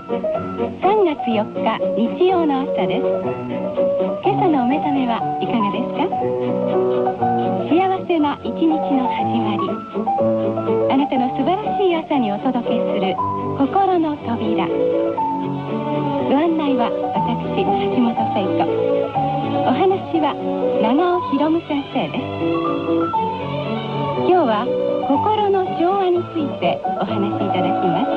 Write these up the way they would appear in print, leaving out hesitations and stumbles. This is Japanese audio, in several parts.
3月4日日曜の朝です。今朝のお目覚めはいかがですか？幸せな一日の始まり、あなたの素晴らしい朝にお届けする心の扉。ご案内は私、橋本聖子。お話は長尾博夢先生です。今日は心の調和についてお話しいただきます。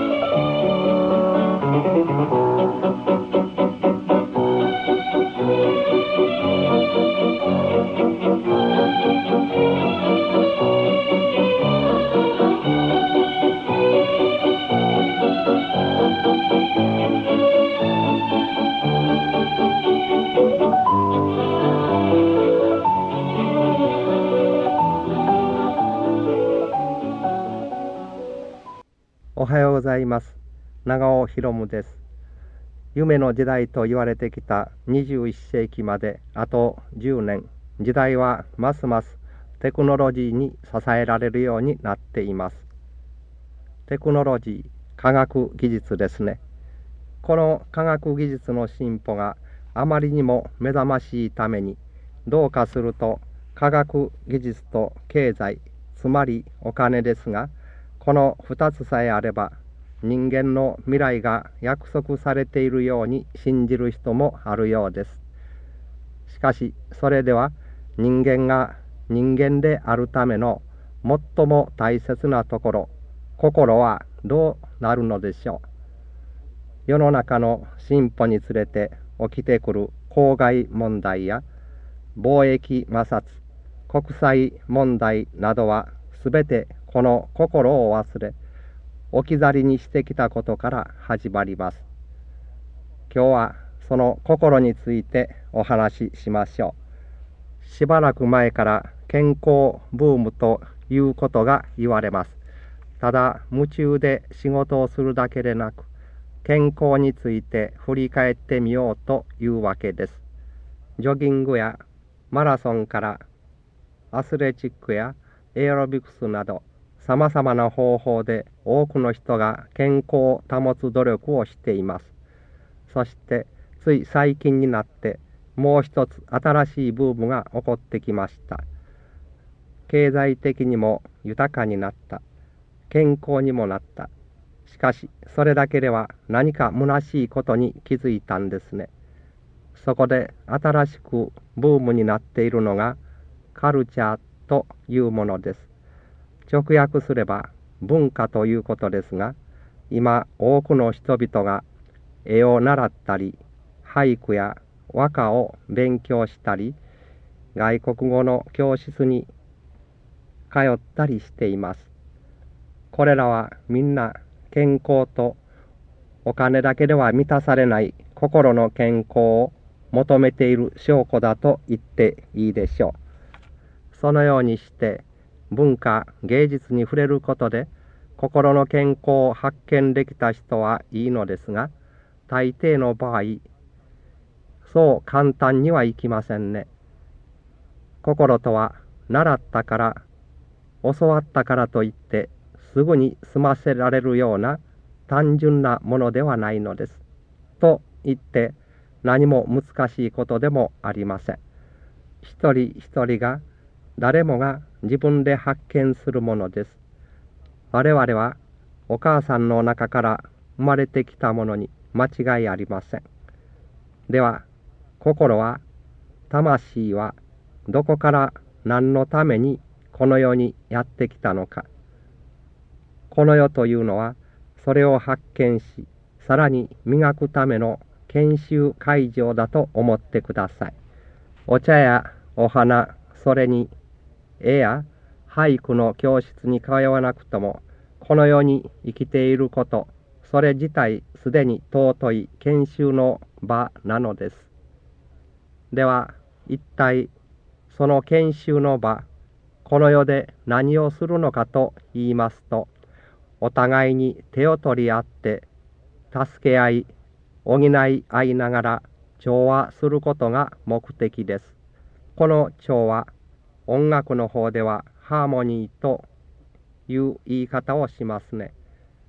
おはようございます。長尾博夢です。夢の時代と言われてきた21世紀まであと10年、時代はますますテクノロジーに支えられるようになっています。テクノロジー、科学技術ですね。この科学技術の進歩があまりにも目覚ましいために、どうかすると科学技術と経済、つまりお金ですが、この2つさえあれば人間の未来が約束されているように信じる人もあるようです。しかしそれでは人間が人間であるための最も大切なところ、心はどうなるのでしょう。世の中の進歩につれて起きてくる公害問題や貿易摩擦、国際問題などはすべてこの心を忘れ、置き去りにしてきたことから始まります。今日はその心についてお話ししましょう。しばらく前から健康ブームということが言われます。ただ夢中で仕事をするだけでなく、健康について振り返ってみようというわけです。ジョギングやマラソンからアスレチックやエアロビクスなど、さまざまな方法で多くの人が健康を保つ努力をしています。そしてつい最近になってもう一つ新しいブームが起こってきました。経済的にも豊かになった。健康にもなった。しかしそれだけでは何か虚しいことに気づいたんですね。そこで新しくブームになっているのがカルチャーというものです。直訳すれば文化ということですが、今多くの人々が絵を習ったり、俳句や和歌を勉強したり、外国語の教室に通ったりしています。これらはみんな健康とお金だけでは満たされない心の健康を求めている証拠だと言っていいでしょう。そのようにして文化、芸術に触れることで心の健康を発見できた人はいいのですが、大抵の場合、そう簡単にはいきませんね。心とは習ったから、教わったからといってすぐに済ませられるような単純なものではないのです。と言って何も難しいことでもありません。一人一人が誰もが自分で発見するものです。我々はお母さんの中から生まれてきたものに間違いありません。では、心は、魂はどこから何のためにこの世にやってきたのか。この世というのはそれを発見し、さらに磨くための研修会場だと思ってください。お茶やお花、それに絵や俳句の教室に通わなくとも、この世に生きていること、それ自体すでに尊い研修の場なのです。では、一体その研修の場、この世で何をするのかと言いますと、お互いに手を取り合って、助け合い、補い合いながら調和することが目的です。この調和、音楽の方ではハーモニーという言い方をしますね。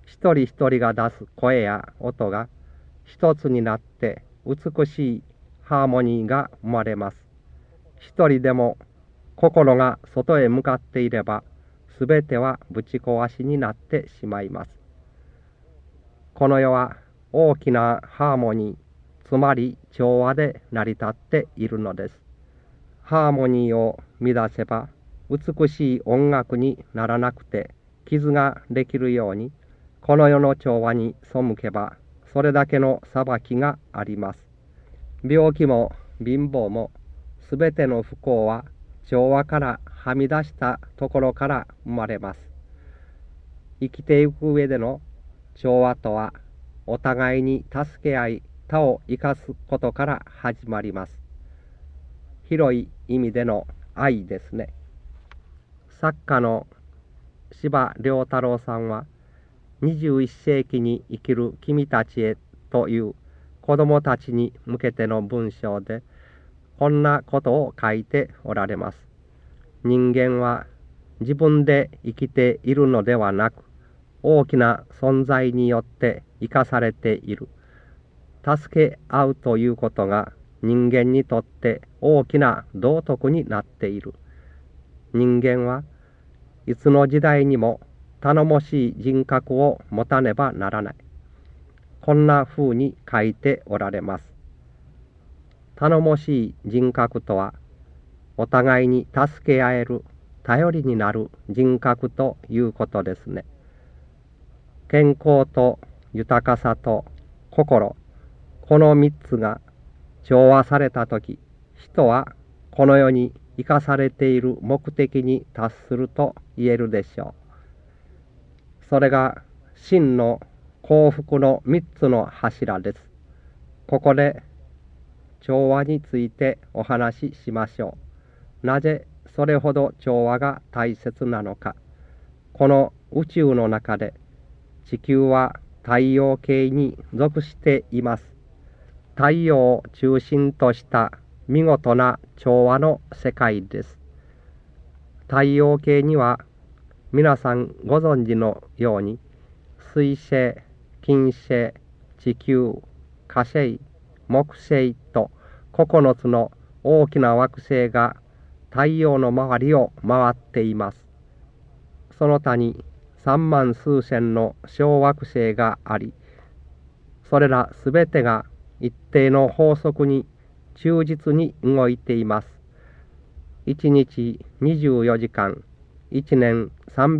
一人一人が出す声や音が一つになって美しいハーモニーが生まれます。一人でも心が外へ向かっていれば、すべてはぶち壊しになってしまいます。この世は大きなハーモニー、つまり調和で成り立っているのです。ハーモニーを乱せば美しい音楽にならなくて傷ができるように、この世の調和に背けばそれだけの裁きがあります。病気も貧乏もすべての不幸は調和からはみ出したところから生まれます。生きていく上での調和とは、お互いに助け合い他を生かすことから始まります。広い意味での愛ですね。作家の司馬遼太郎さんは、21世紀に生きる君たちへという子供たちに向けての文章で、こんなことを書いておられます。人間は自分で生きているのではなく、大きな存在によって生かされている。助け合うということが人間にとって大きな道徳になっている。人間はいつの時代にも頼もしい人格を持たねばならない。こんな風に書いておられます。頼もしい人格とは、お互いに助け合える、頼りになる人格ということですね。健康と豊かさと心、この三つが調和されたとき、人はこの世に生かされている目的に達すると言えるでしょう。それが真の幸福の三つの柱です。ここで調和についてお話ししましょう。なぜそれほど調和が大切なのか。この宇宙の中で地球は太陽系に属しています。太陽を中心とした見事な調和の世界です。太陽系には皆さんご存知のように、水星、金星、地球、火星、木星と9つの大きな惑星が太陽の周りを回っています。その他に3万数千の小惑星があり、それらすべてが一定の法則に忠実に動いています。1日24時間、1年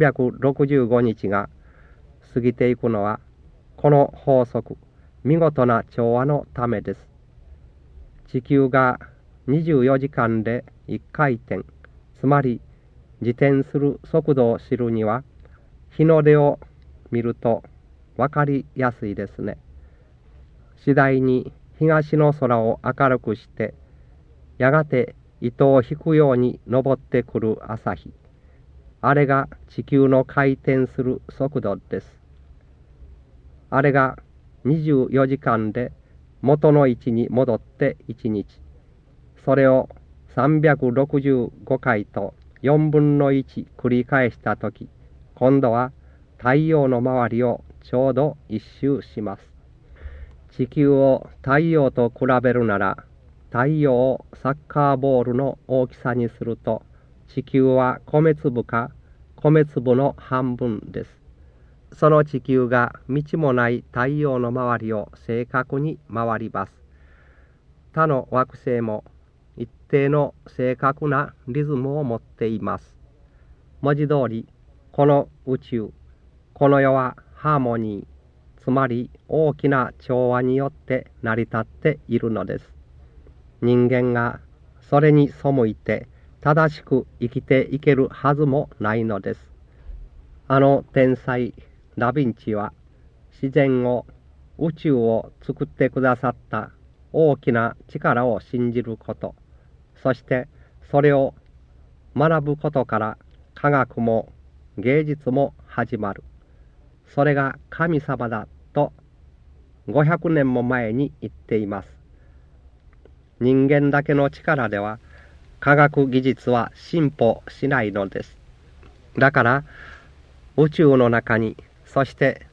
365日が過ぎていくのは、この法則、見事な調和のためです。地球が24時間で1回転、つまり自転する速度を知るには、日の出を見ると分かりやすいですね。次第に東の空を明るくして、やがて糸を引くように昇ってくる朝日。あれが地球の回転する速度です。あれが24時間で元の位置に戻って1日。それを365回と4分の1繰り返したとき、今度は太陽の周りをちょうど一周します。地球を太陽と比べるなら、太陽をサッカーボールの大きさにすると、地球は米粒か米粒の半分です。その地球が道もない太陽の周りを正確に回ります。他の惑星も一定の正確なリズムを持っています。文字通り、この宇宙、この世はハーモニー、つまり大きな調和によって成り立っているのです。人間がそれに背いて正しく生きていけるはずもないのです。あの天才ダ・ヴィンチは自然を、宇宙を作ってくださった大きな力を信じること、そしてそれを学ぶことから科学も芸術も始まる。それが神様だと500年も前に言っています。人間だけの力では科学技術は進歩しないのです。だから宇宙の中に、そして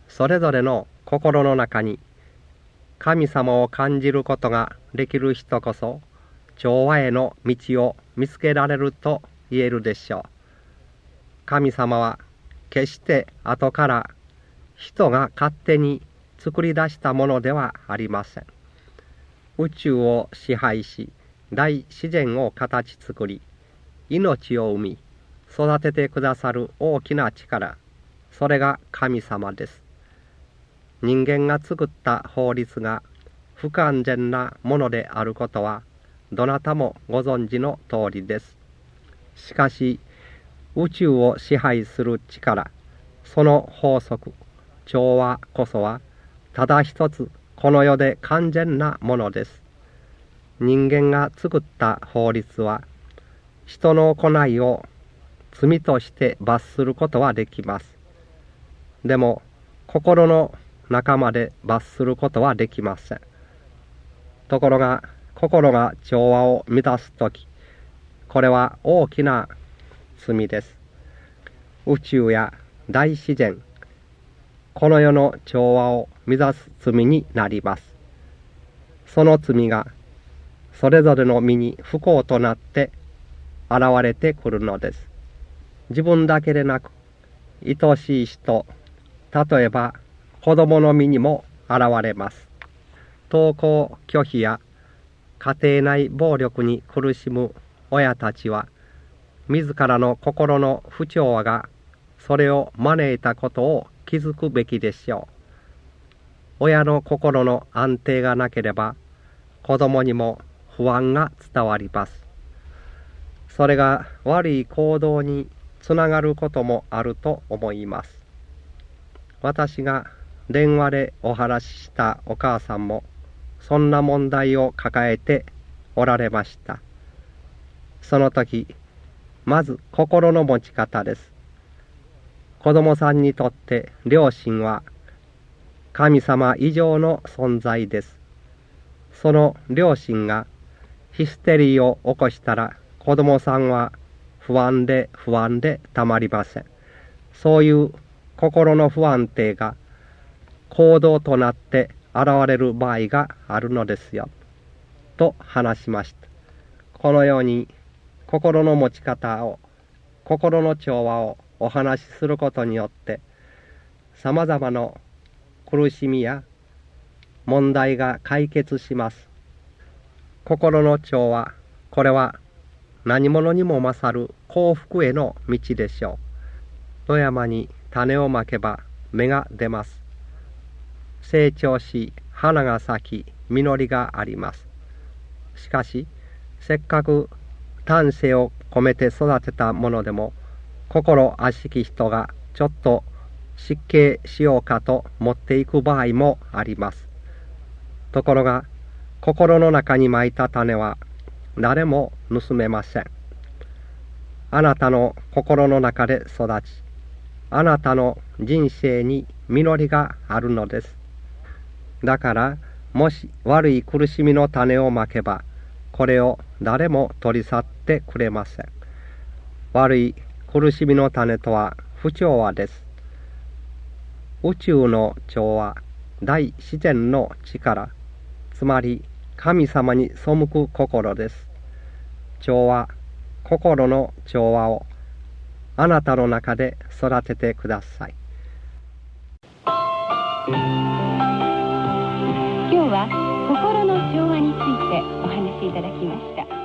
それぞれの心の中に神様を感じることができる人こそ調和への道を見つけられると言えるでしょう。神様は決して後から人が勝手に作り出したものではありません。宇宙を支配し、大自然を形作り、命を生み、育ててくださる大きな力、それが神様です。人間が作った法律が不完全なものであることは、どなたもご存知の通りです。しかし、宇宙を支配する力、その法則、調和こそは、ただ一つこの世で完全なものです。人間が作った法律は、人の行いを罪として罰することはできます。でも、心の中まで罰することはできません。ところが、心が調和を乱すとき、これは大きな罪です。宇宙や大自然、この世の調和を乱す罪になります。その罪が、それぞれの身に不幸となって現れてくるのです。自分だけでなく、愛しい人、例えば子供の身にも現れます。登校拒否や家庭内暴力に苦しむ親たちは、自らの心の不調和がそれを招いたことを気づくべきでしょう。親の心の安定がなければ、子供にも不安が伝わります。それが悪い行動につながることもあると思います。私が電話でお話ししたお母さんも、そんな問題を抱えておられました。その時、まず心の持ち方です。子供さんにとって両親は神様以上の存在です。その両親がヒステリーを起こしたら、子供さんは不安でたまりません。そういう心の不安定が行動となって現れる場合があるのですよ、と話しました。このように心の持ち方を、心の調和をお話しすることによって、様々な苦しみや問題が解決します。心の調和、これは何者にも勝る幸福への道でしょう。野山に種をまけば芽が出ます。成長し、花が咲き、実りがあります。しかし、せっかく丹精を込めて育てたものでも、心あしき人がちょっと失敬しようかと持っていく場合もあります。ところが、心の中にまいた種は誰も盗めません。あなたの心の中で育ち、あなたの人生に実りがあるのです。だから、もし悪い苦しみの種をまけば、これを誰も取り去ってくれません。悪い苦しみの種とは不調和です。宇宙の調和、大自然の力、つまり神様に背く心です。調和、心の調和をあなたの中で育ててください。 今日は心の調和についてお話しいただきました。